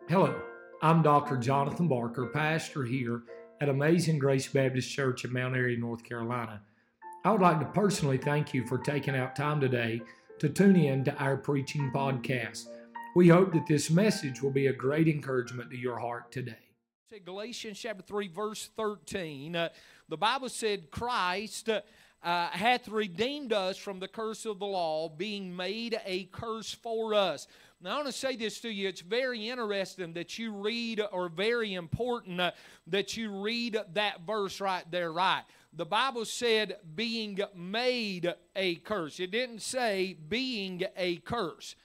Hello, I'm Dr. Jonathan Barker, pastor here at Amazing Grace Baptist Church in Mount Airy, North Carolina. I would like to personally thank you for taking out time today to tune in to our preaching podcast. We hope that this message will be a great encouragement to your heart today. Galatians chapter 3, verse 13, the Bible said, Christ hath redeemed us from the curse of the law, being made a curse for us. Now, I want to say this to you. It's very interesting that you read, or very important that you read that verse right there, right? The Bible said being made a curse. It didn't say being a curse.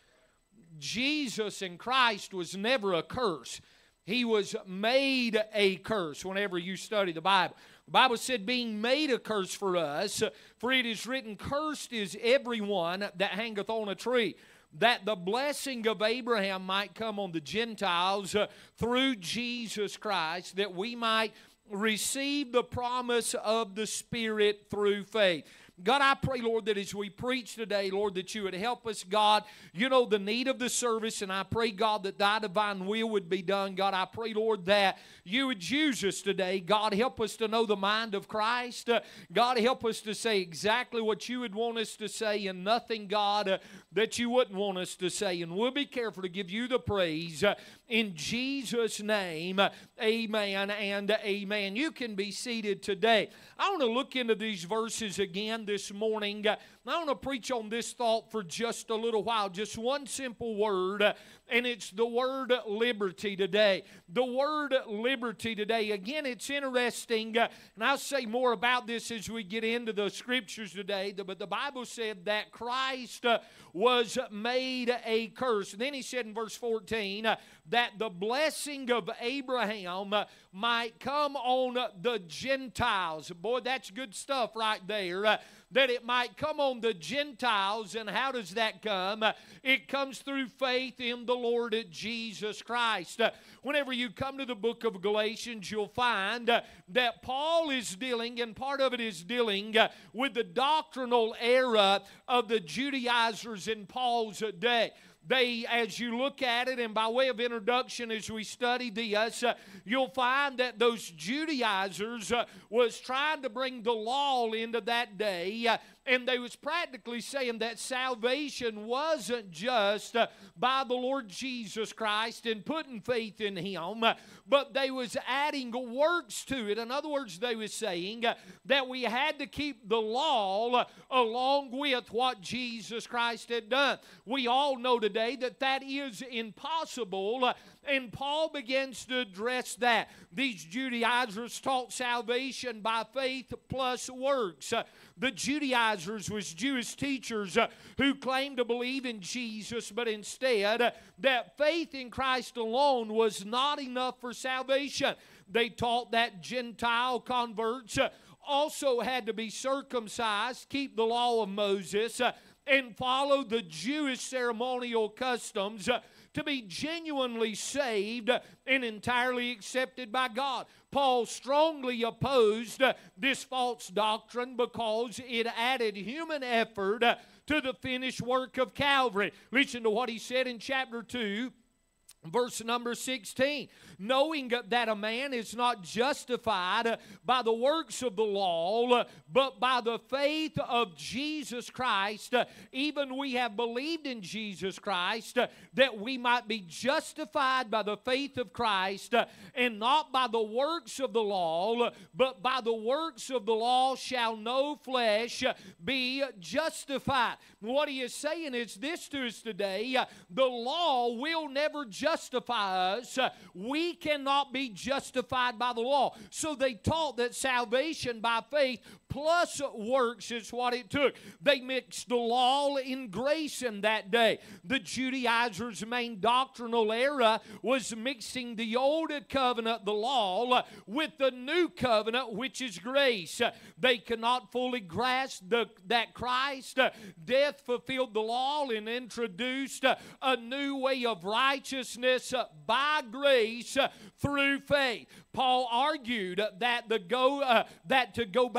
Jesus in Christ was never a curse. He was made a curse whenever you study the Bible. The Bible said being made a curse for us, for it is written, cursed is everyone that hangeth on a tree, that the blessing of Abraham might come on the Gentiles through Jesus Christ, that we might receive the promise of the Spirit through faith. God, I pray, Lord, that as we preach today, Lord, that you would help us, God. You know the need of the service, and I pray, God, that thy divine will would be done. God, I pray, Lord, that you would use us today. God, help us to know the mind of Christ. God, help us to say exactly what you would want us to say, and nothing, God, that you wouldn't want us to say. And we'll be careful to give you the praise. In Jesus' name, amen and amen. You can be seated today. I want to look into these verses again this morning. I want to preach on this thought for just a little while. Just one simple word, and it's the word liberty today. The word liberty today. Again, it's interesting, and I'll say more about this as we get into the scriptures today, but the Bible said that Christ was made a curse. And then he said in verse 14 that the blessing of Abraham might come on the Gentiles. Boy, that's good stuff right there. That it might come on the Gentiles. And how does that come? It comes through faith in the Lord Jesus Christ. Whenever you come to the book of Galatians, you'll find that Paul is dealing, and part of it is dealing with the doctrinal era of the Judaizers in Paul's day. They, as you look at it, and by way of introduction, as we study this, you'll find that those Judaizers was trying to bring the law into that day, and they was practically saying that salvation wasn't just by the Lord Jesus Christ and putting faith in Him, but they was adding works to it. In other words, they was saying that we had to keep the law along with what Jesus Christ had done. We all know today that that is impossible, and Paul begins to address that. These Judaizers taught salvation by faith plus works. The Judaizers was Jewish teachers who claimed to believe in Jesus, but instead that faith in Christ alone was not enough for salvation. They taught that Gentile converts also had to be circumcised, keep the law of Moses, and follow the Jewish ceremonial customs to be genuinely saved and entirely accepted by God. Paul strongly opposed this false doctrine because it added human effort to the finished work of Calvary. Listen to what he said in chapter 2. Verse number 16, knowing that a man is not justified by the works of the law, but by the faith of Jesus Christ, even we have believed in Jesus Christ, that we might be justified by the faith of Christ, and not by the works of the law, but by the works of the law shall no flesh be justified. What he is saying is this to us today: the law will never justify us. We cannot be justified by the law. So they taught that salvation by faith plus works is what it took. They mixed the law in grace in that day. The Judaizers' main doctrinal error was mixing the old covenant, the law, with the new covenant, which is grace. They could not fully grasp that Christ death fulfilled the law and introduced a new way of righteousness by grace through faith. Paul argued that to go back under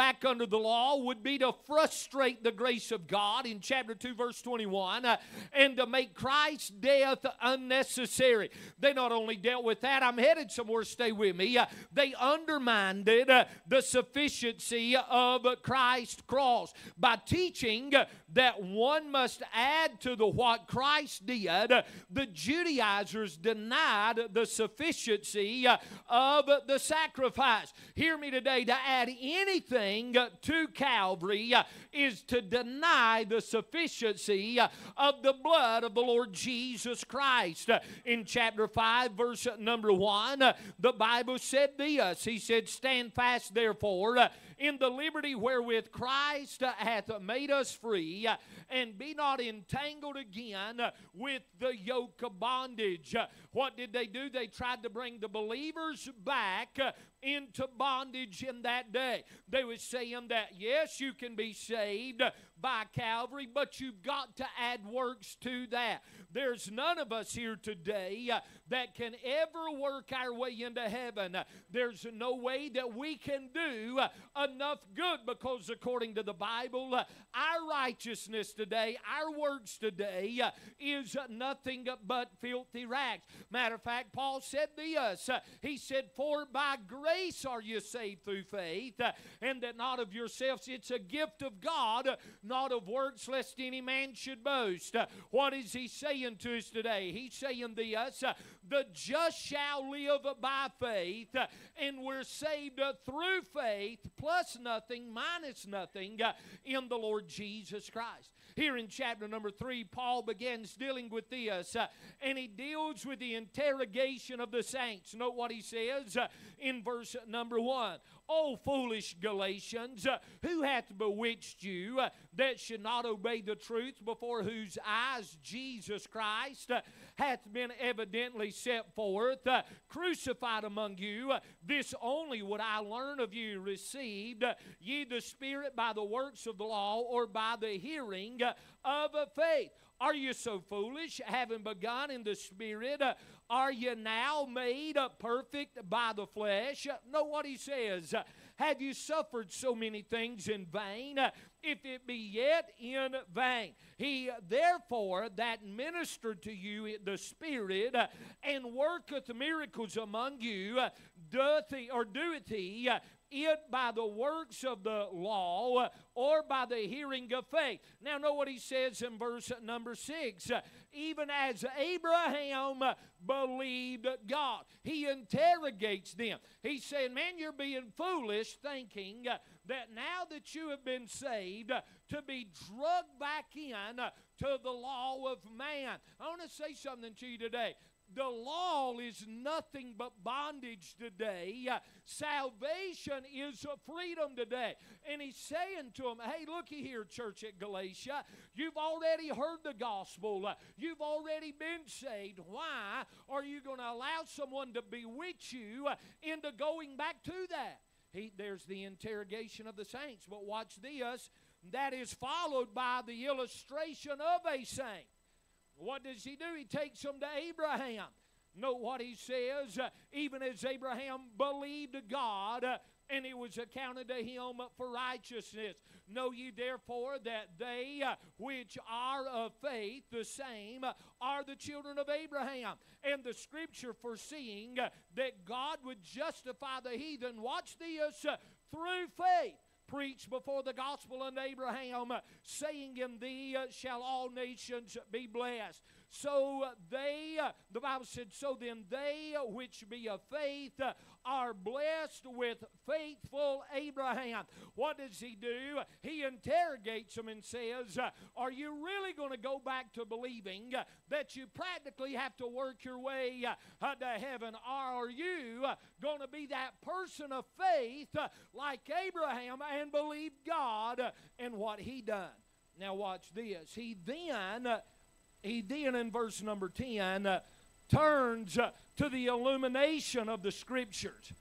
under the law would be to frustrate the grace of God in chapter 2, verse 21, and to make Christ's death unnecessary. They not only dealt with that, I'm headed somewhere, stay with me, they undermined the sufficiency of Christ's cross by teaching that one must add to what Christ did. The Judaizers denied the sufficiency of the sacrifice. Hear me today, to add anything to Calvary is to deny the sufficiency of the blood of the Lord Jesus Christ. In chapter 5, verse number 1, the Bible said this. He said, "Stand fast, therefore, in the liberty wherewith Christ hath made us free, and be not entangled again with the yoke of bondage." What did they do? They tried to bring the believers back into bondage in that day. They were saying that, yes, you can be saved by Calvary, but you've got to add works to that. There's none of us here today that can ever work our way into heaven. There's no way that we can do enough good, because according to the Bible, our righteousness today, our works today, is nothing but filthy rags. Matter of fact, Paul said this. He said, "For by grace are you saved through faith, and that not of yourselves. It's a gift of God, not of works, lest any man should boast." What is he saying to us today? He's saying this, the just shall live by faith, and we're saved through faith, plus nothing, minus nothing, in the Lord Jesus Christ. Here in chapter number 3, Paul begins dealing with this, and he deals with the interrogation of the saints. Note what he says in verse number 1. "O foolish Galatians, who hath bewitched you that should not obey the truth, before whose eyes Jesus Christ hath been evidently set forth, crucified among you? This only would I learn of you. Received ye the Spirit by the works of the law, or by the hearing of faith? Are you so foolish, having begun in the Spirit? Are you now made perfect by the flesh?" Know what he says. "Have you suffered so many things in vain, if it be yet in vain? He therefore that ministered to you the Spirit, and worketh miracles among you, doeth he it by the works of the law, or by the hearing of faith?" Now know what he says in verse number 6. "Even as Abraham believed God." He interrogates them. He's saying, man, you're being foolish, thinking that now that you have been saved, to be drugged back in to the law of man. I want to say something to you today. The law is nothing but bondage today. Salvation is freedom today. And he's saying to them, hey, looky here, church at Galatia. You've already heard the gospel. You've already been saved. Why are you going to allow someone to bewitch you into going back to that? There's the interrogation of the saints. But watch this. That is followed by the illustration of a saint. What does he do? He takes them to Abraham. Note what he says. Even as Abraham believed God, and it was accounted to him for righteousness. Know ye therefore that they which are of faith, the same are the children of Abraham. And the scripture foreseeing that God would justify the heathen, watch this, through faith, preached before the gospel unto Abraham, saying, in thee shall all nations be blessed. So the Bible said, so then they which be of faith are blessed with faithful Abraham. What does he do? He interrogates them and says, are you really going to go back to believing that you practically have to work your way to heaven? Or are you going to be that person of faith like Abraham and believe God and what he done? Now watch this. He then in verse number 10 turns to the illumination of the scriptures.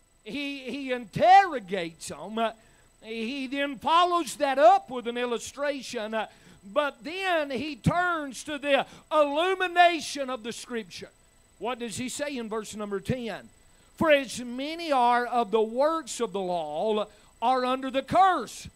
He interrogates them. He then follows that up with an illustration. But then he turns to the illumination of the scripture. What does he say in verse number 10? For as many are of the works of the law, are under the curse.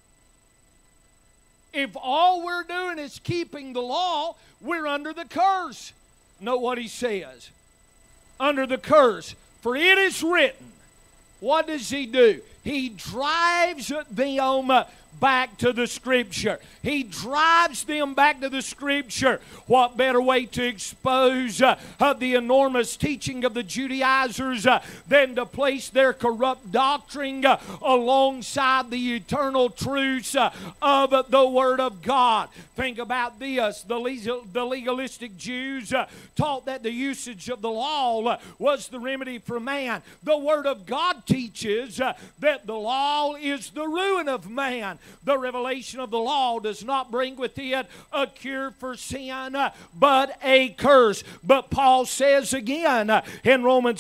If all we're doing is keeping the law, we're under the curse. Note what he says. Under the curse. For it is written. What does he do? He drives them back to the Scripture. He drives them back to the Scripture. What better way to expose the enormous teaching of the Judaizers than to place their corrupt doctrine alongside the eternal truths of the Word of God? Think about this. The legalistic Jews taught that the usage of the law was the remedy for man. The Word of God teaches that the law is the ruin of man. The revelation of the law does not bring with it a cure for sin, but a curse. But Paul says again in Romans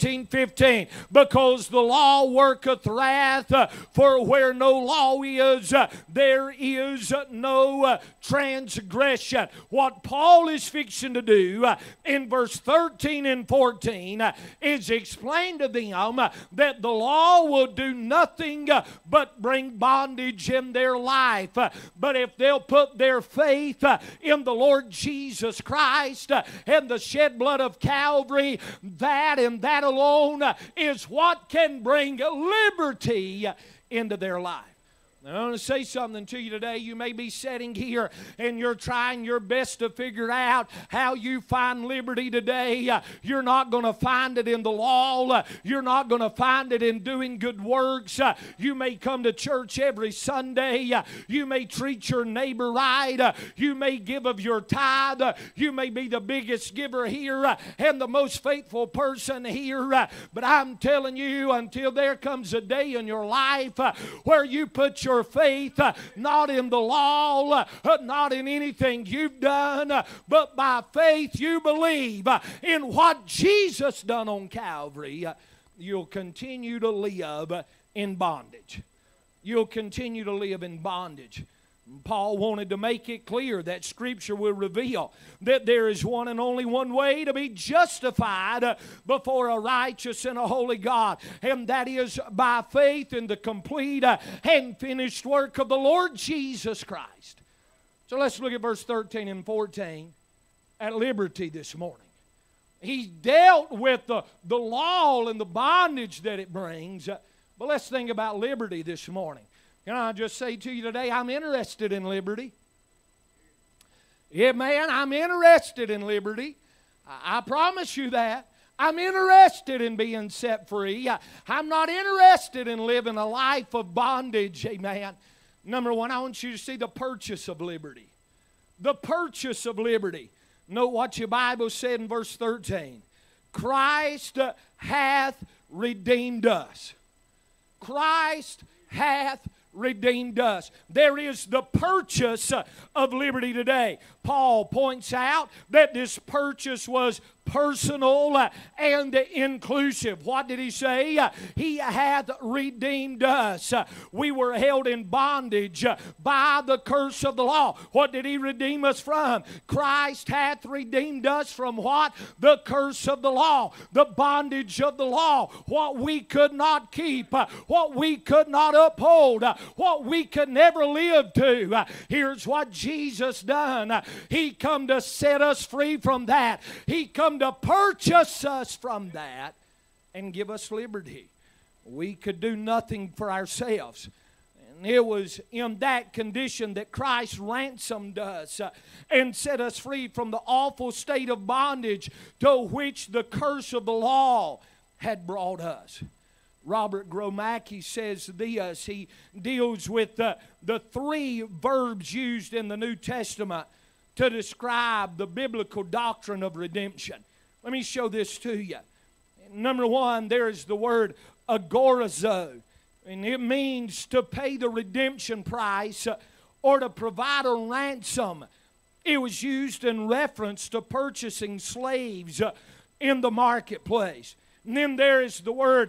14:15, because the law worketh wrath, for where no law is, there is no transgression. What Paul is fixing to do in verse 13 and 14 is explain to them that the law will do nothing but bring bondage in their life. But if they'll put their faith in the Lord Jesus Christ and the shed blood of Calvary, that and that alone is what can bring liberty into their life. I want to say something to you today. You may be sitting here and you're trying your best to figure out how you find liberty today. You're not going to find it in the law. You're not going to find it in doing good works. You may come to church every Sunday. You may treat your neighbor right. You may give of your tithe. You may be the biggest giver here and the most faithful person here. But I'm telling you, until there comes a day in your life where you put your faith not in the law, not in anything you've done, but by faith you believe in what Jesus done on Calvary, you'll continue to live in bondage. You'll continue to live in bondage. Paul wanted to make it clear that Scripture will reveal that there is one and only one way to be justified before a righteous and a holy God, and that is by faith in the complete and finished work of the Lord Jesus Christ. So let's look at verse 13 and 14 at liberty this morning. He dealt with the law and the bondage that it brings, but let's think about liberty this morning. Can I just say to you today, I'm interested in liberty. Yeah, man, I'm interested in liberty. I promise you that. I'm interested in being set free. I'm not interested in living a life of bondage, amen. Number one, I want you to see the purchase of liberty. The purchase of liberty. Note what your Bible said in verse 13. Christ hath redeemed us. Christ hath redeemed us. There is the purchase of liberty today. Paul points out that this purchase was personal and inclusive. What did he say? He hath redeemed us. We were held in bondage by the curse of the law. What did he redeem us from? Christ hath redeemed us from what? The curse of the law, the bondage of the law, what we could not keep, what we could not uphold, what we could never live to. Here's what Jesus done. He come to set us free from that. He come to purchase us from that and give us liberty. We could do nothing for ourselves. And it was in that condition that Christ ransomed us and set us free from the awful state of bondage to which the curse of the law had brought us. Robert Gromacki says this. He deals with the three verbs used in the New Testament to describe the biblical doctrine of redemption. Let me show this to you. Number one, there is the word agorazo, and it means to pay the redemption price or to provide a ransom. It was used in reference to purchasing slaves in the marketplace. And then there is the word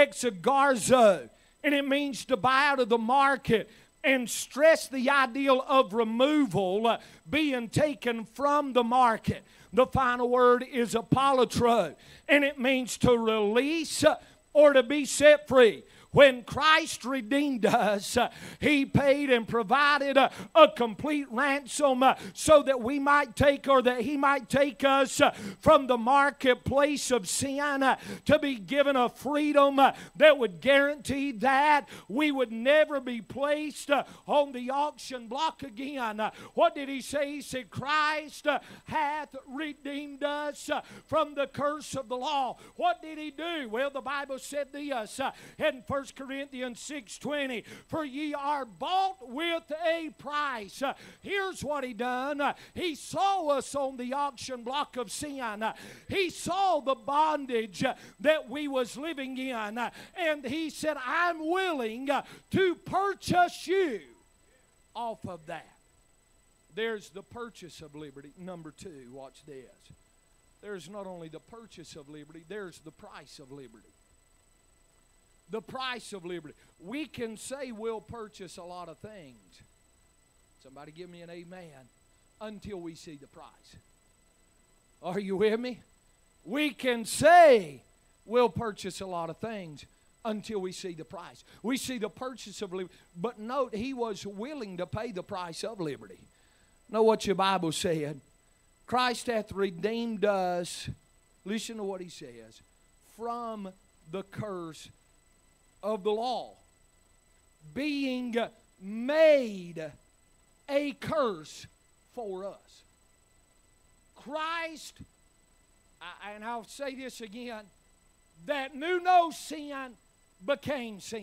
exagarzo, and it means to buy out of the market, and stress the ideal of removal being taken from the market. The final word is apollatro, and it means to release or to be set free. When Christ redeemed us, He paid and provided a complete ransom so that we might take, or that He might take us from the marketplace of sin to be given a freedom that would guarantee that we would never be placed on the auction block again. What did He say? He said, Christ hath redeemed us from the curse of the law. What did He do? Well, the Bible said this in 1 Corinthians 6:20, for ye are bought with a price. Here's what He done. He saw us on the auction block of sin. He saw the bondage that we was living in, and He said, I'm willing to purchase you off of that. There's the purchase of liberty. Number two, watch this. There's not only the purchase of liberty, there's the price of liberty. The price of liberty. We can say we'll purchase a lot of things. Somebody give me an amen. Until we see the price. Are you with me? We can say we'll purchase a lot of things until we see the price. We see the purchase of liberty. But note, He was willing to pay the price of liberty. Know what your Bible said? Christ hath redeemed us, listen to what He says, from the curse of the law, being made a curse for us. Christ, and I'll say this again, that knew no sin became sin.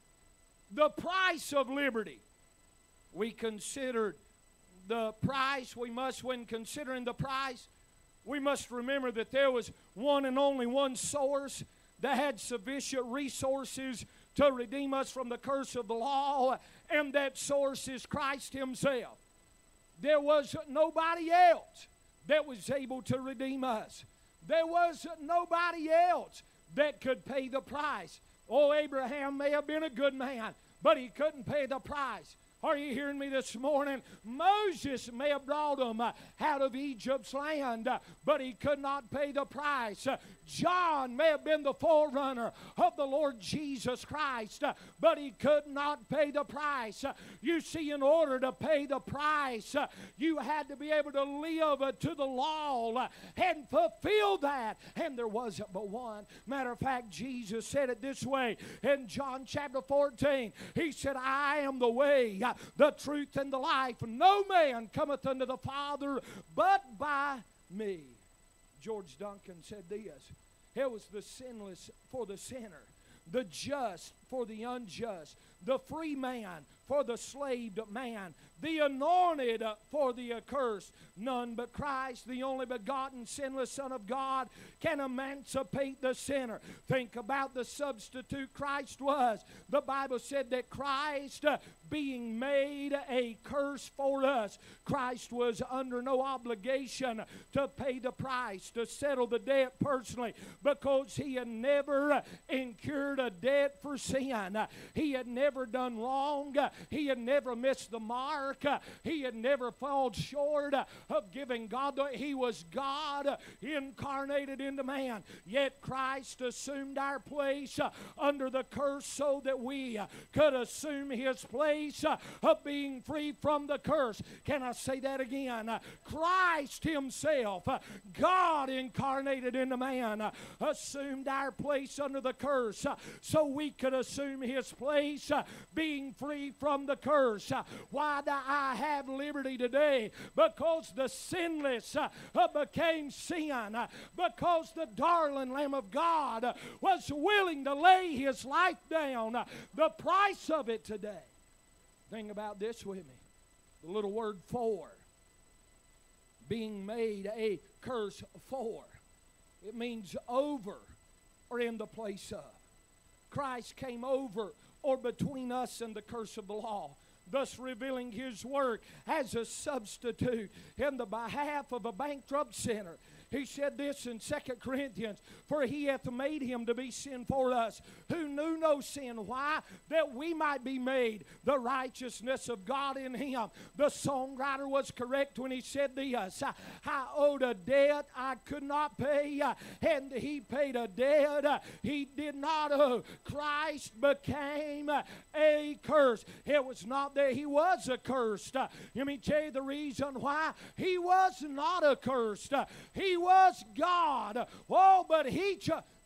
The price of liberty. We considered the price. When considering the price, we must remember that there was one and only one source that had sufficient resources to redeem us from the curse of the law, and that source is Christ Himself. There was nobody else that was able to redeem us. There was nobody else that could pay the price. Oh, Abraham may have been a good man, but he couldn't pay the price. Are you hearing me this morning? Moses may have brought them out of Egypt's land, but he could not pay the price. John may have been the forerunner of the Lord Jesus Christ, but he could not pay the price. You see, in order to pay the price, you had to be able to live to the law and fulfill that. And there wasn't but one. Matter of fact, Jesus said it this way in John chapter 14. He said, I am the way, the truth, and the life. No man cometh unto the Father but by me. George Duncan said this: it was the sinless for the sinner, the just for the unjust, the free man for the slaved man, the anointed for the accursed. None but Christ, the only begotten sinless Son of God, can emancipate the sinner. Think about the substitute Christ was. The Bible said that Christ, being made a curse for us, Christ was under no obligation to pay the price, to settle the debt personally, because He had never incurred a debt for sin. He had never done wrong. He had never missed the mark. He had never fallen short of giving God. He was God incarnated into man. Yet Christ assumed our place under the curse so that we could assume His place of being free from the curse. Can I say that again? Christ Himself, God incarnated into man, assumed our place under the curse so we could assume His place being free from the curse. Why do I have liberty today? Because the sinless became sin. Because the darling Lamb of God was willing to lay His life down. The price of it today. Think about this with me. The little word for. Being made a curse for. It means over or in the place of. Christ came over or between us and the curse of the law, thus revealing His work as a substitute in the behalf of a bankrupt sinner. He said this in 2 Corinthians, for he hath made him to be sin for us, who knew no sin. Why? That we might be made the righteousness of God in him. The songwriter was correct when he said this, I owed a debt I could not pay, and he paid a debt he did not owe. Christ became a curse. It was not that he was accursed. Let me tell you the reason why. He was not accursed. He was God. Oh, but he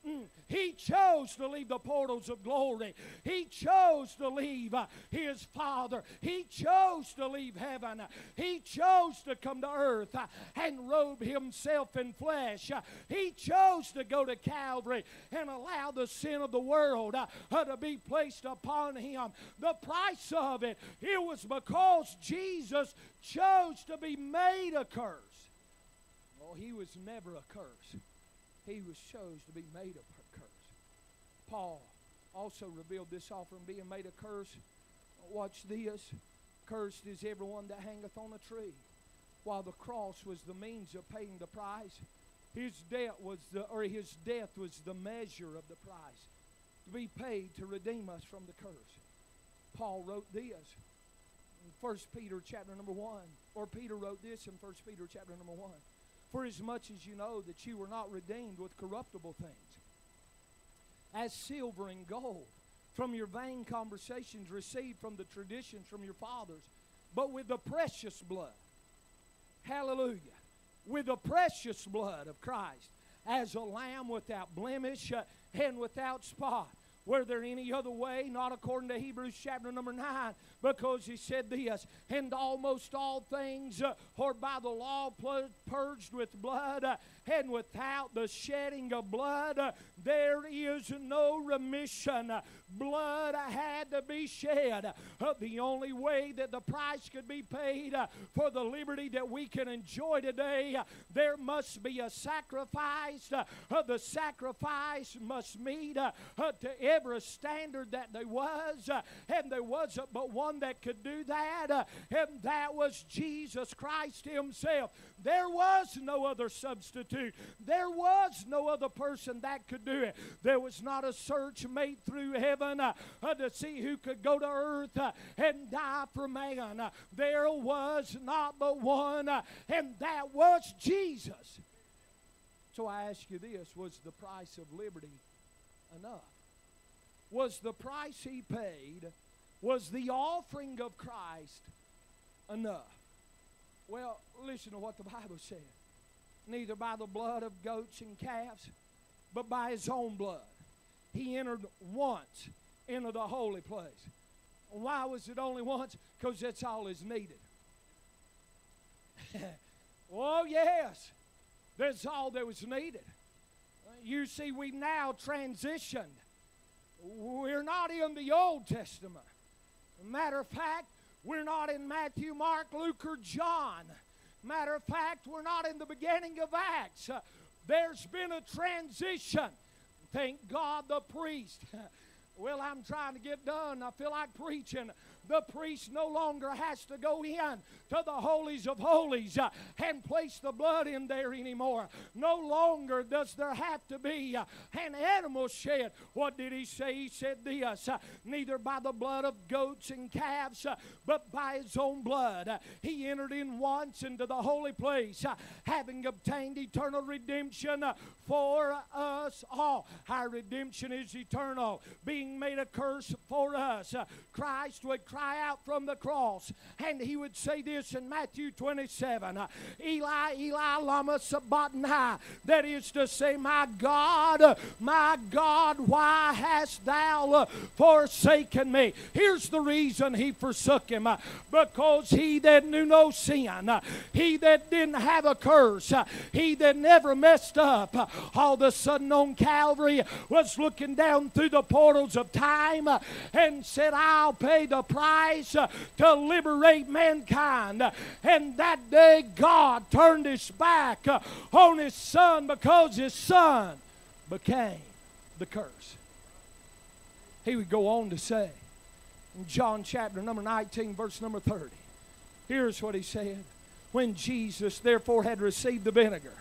chose to leave the portals of glory. He chose to leave his Father. He chose to leave heaven. He chose to come to earth and robe himself in flesh. He chose to go to Calvary and allow the sin of the world to be placed upon him. The price of it, it was because Jesus chose to be made a curse. Oh, he was never a curse. He was chose to be made a curse. Paul also revealed this offering being made a curse. Watch this. Cursed is everyone that hangeth on a tree. While the cross was the means of paying the price, his death was the measure of the price to be paid to redeem us from the curse. Paul wrote this in 1 Peter chapter number 1. Or Peter wrote this in 1 Peter chapter number 1. For as much as you know that you were not redeemed with corruptible things, as silver and gold, from your vain conversations received from the traditions from your fathers, but with the precious blood, hallelujah, with the precious blood of Christ, as a lamb without blemish and without spot. Were there any other way? Not according to Hebrews chapter number 9, because he said this, and almost all things are by the law purged with blood, and without the shedding of blood there is no remission. Blood had to be shed. The only way that the price could be paid for the liberty that we can enjoy today, there must be a sacrifice. The sacrifice must meet to every standard that there was, and there wasn't but one that could do that, and that was Jesus Christ himself. There was no other substitute. There was no other person that could do it. There was not a search made through heaven to see who could go to earth and die for man. There was not but one, and that was Jesus. So I ask you this, was the price of liberty enough? Was the price he paid, was the offering of Christ enough? Well, listen to what the Bible said. Neither by the blood of goats and calves, but by his own blood. He entered once into the holy place. Why was it only once? Because that's all is needed. Oh, yes. That's all that was needed. You see, we now transitioned. We're not in the Old Testament. Matter of fact, we're not in Matthew, Mark, Luke, or John. Matter of fact, we're not in the beginning of Acts. There's been a transition. Thank God the priest. Well, I'm trying to get done. I feel like preaching. The priest no longer has to go in to the holies of holies and place the blood in there anymore. No longer does there have to be an animal shed. What did he say? He said this, neither by the blood of goats and calves, but by his own blood. He entered in once into the holy place, having obtained eternal redemption for us all. Our redemption is eternal, being made a curse for us. Christ would cry out from the cross, and he would say this in Matthew 27, Eli, Eli, lama sabachthani. That is to say, my God, why hast thou forsaken me? Here's the reason he forsook him. Because he that knew no sin, he that didn't have a curse, he that never messed up, all of a sudden on Calvary was looking down through the portals of time and said, I'll pay the price to liberate mankind. And that day God turned his back on his son because his son became the curse. He would go on to say in John chapter number 19 verse number 30, here's what he said. When Jesus therefore had received the vinegar,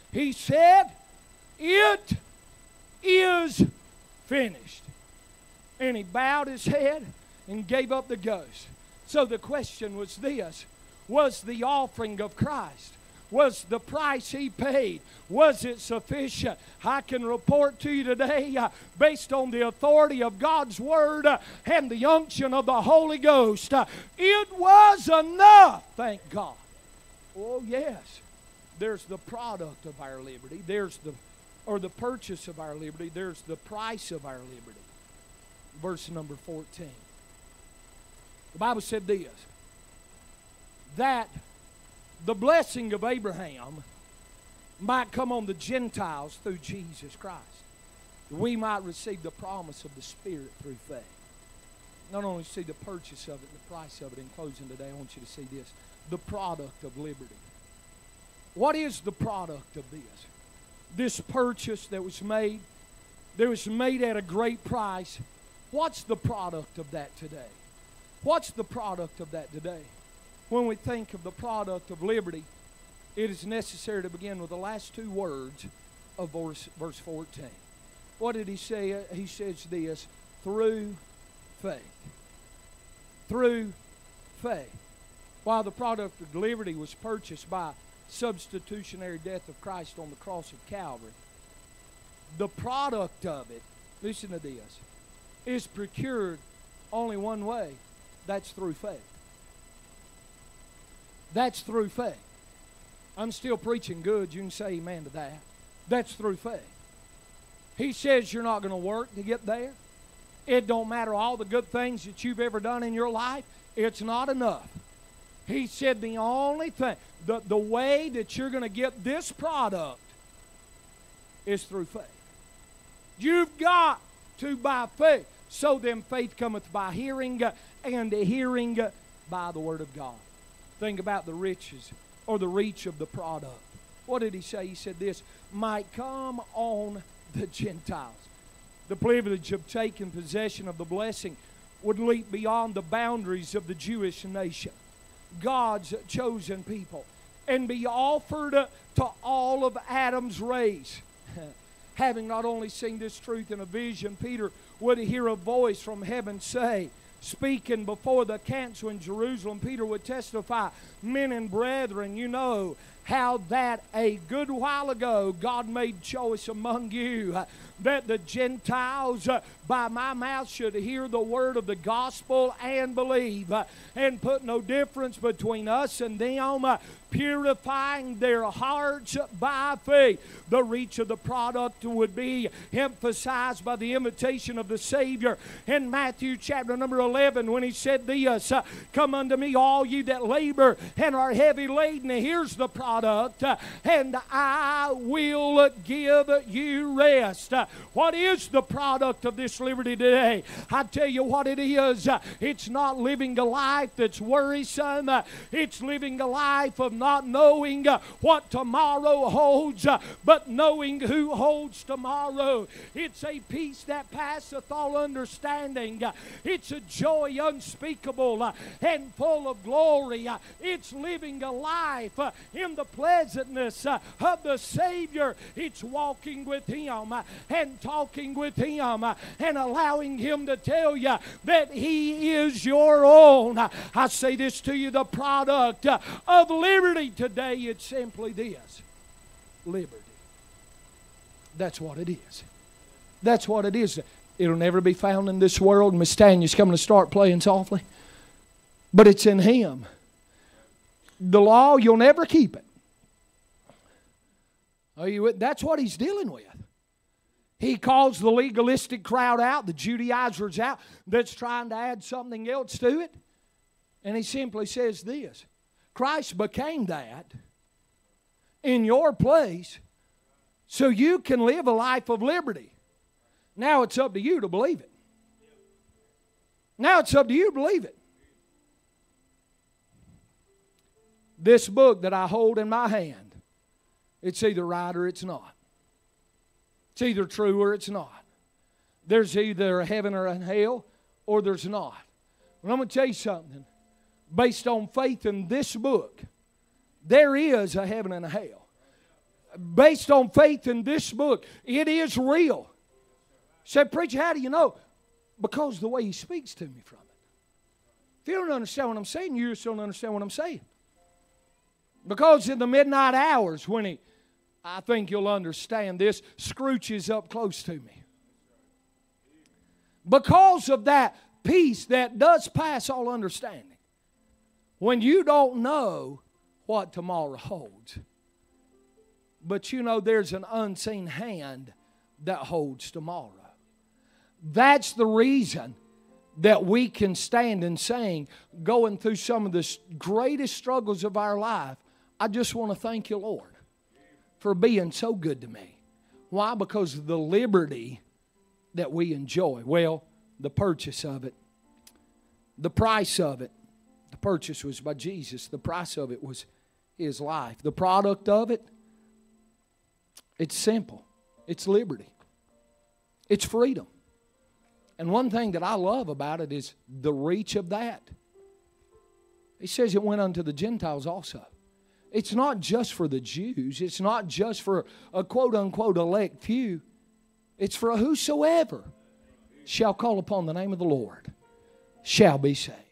He said, "It is finished." And He bowed His head and gave up the ghost. So the question was this: was the offering of Christ, was the price He paid, was it sufficient? I can report to you today, based on the authority of God's Word and the unction of the Holy Ghost, it was enough, thank God. Oh yes, there's the product of our liberty. There's the purchase of our liberty. There's the price of our liberty. Verse number 14. The Bible said this, that the blessing of Abraham might come on the Gentiles through Jesus Christ. We might receive the promise of the Spirit through faith. Not only see the purchase of it, the price of it. In closing today, I want you to see this. The product of liberty. What is the product of this? This purchase that was made at a great price. What's the product of that today? What's the product of that today? When we think of the product of liberty, it is necessary to begin with the last two words of verse 14. What did He say? He says this, through faith. Through faith. While the product of liberty was purchased by substitutionary death of Christ on the cross of Calvary, the product of it, listen to this, is procured only one way. That's through faith. That's through faith. I'm still preaching good. You can say amen to that. That's through faith. He says you're not going to work to get there. It don't matter all the good things that you've ever done in your life. It's not enough. He said the only thing, the way that you're going to get this product is through faith. You've got to by faith. So then faith cometh by hearing, and hearing by the Word of God. Think about the riches or the reach of the product. What did He say? He said this, might come on the Gentiles. The privilege of taking possession of the blessing would leap beyond the boundaries of the Jewish nation, God's chosen people, and be offered to all of Adam's race. Having not only seen this truth in a vision, Peter would hear a voice from heaven say, speaking before the council in Jerusalem, Peter would testify, men and brethren, you know how that a good while ago God made choice among you that the Gentiles by my mouth should hear the word of the gospel and believe, and put no difference between us and them, purifying their hearts by faith. The reach of the product would be emphasized by the invitation of the Savior in Matthew chapter number 11 when He said this, come unto me all you that labor and are heavy laden. Here's the product, and I will give you rest. What is the product of this liberty today? I tell you what it is. It's not living a life that's worrisome. It's living a life of not knowing what tomorrow holds, but knowing who holds tomorrow. It's a peace that passeth all understanding. It's a joy unspeakable and full of glory. It's living a life in the pleasantness of the Savior. It's walking with Him and talking with Him and allowing Him to tell you that He is your own. I say this to you, the product of liberty today, it's simply this, liberty. That's what it is. That's what it is. It'll never be found in this world. Miss Tanya's coming to start playing softly. But it's in Him. The law, you'll never keep it. Are you with? That's what He's dealing with. He calls the legalistic crowd out, the Judaizers out, that's trying to add something else to it. And He simply says this, Christ became that in your place so you can live a life of liberty. Now it's up to you to believe it. Now it's up to you to believe it. This book that I hold in my hand, it's either right or it's not. It's either true or it's not. There's either a heaven or a hell, or there's not. And I'm going to tell you something. Based on faith in this book, there is a heaven and a hell. based on faith in this book. It is real. Said, preacher, how do you know? Because of the way he speaks to me from it. If you don't understand what I'm saying, you just don't understand what I'm saying. Because in the midnight hours when he, I think you'll understand this, scrooches up close to me. Because of that peace that does pass all understanding. When you don't know what tomorrow holds. But you know there's an unseen hand that holds tomorrow. That's the reason that we can stand and sing, going through some of the greatest struggles of our life. I just want to thank you, Lord, for being so good to me. Why? Because of the liberty that we enjoy. Well, the purchase of it, the price of it. The purchase was by Jesus. The price of it was His life. The product of it, it's simple. It's liberty. It's freedom. And one thing that I love about it is the reach of that. He says it went unto the Gentiles also. It's not just for the Jews. It's not just for a quote-unquote elect few. It's for whosoever shall call upon the name of the Lord shall be saved.